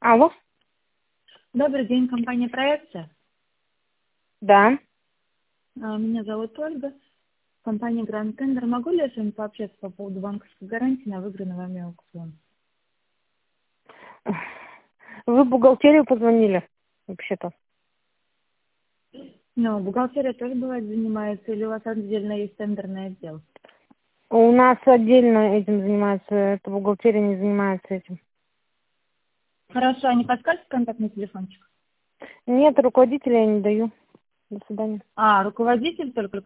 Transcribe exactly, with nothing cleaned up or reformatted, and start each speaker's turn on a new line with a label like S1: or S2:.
S1: Алло.
S2: Добрый день, компания «Проекция».
S1: Да.
S2: А, Меня зовут Ольга, компания «Гранд Тендер». Могу ли я с вами пообщаться по поводу банковской гарантии на выигранный вами аукцион?
S1: Вы в бухгалтерию позвонили, вообще-то.
S2: Ну, бухгалтерия тоже бывает занимается, или у вас отдельно есть тендерный отдел?
S1: У нас отдельно этим занимается, эта бухгалтерия не занимается этим.
S2: Хорошо, а не подскажете контактный телефончик?
S1: Нет, руководителя я не даю. До свидания.
S2: А, руководитель только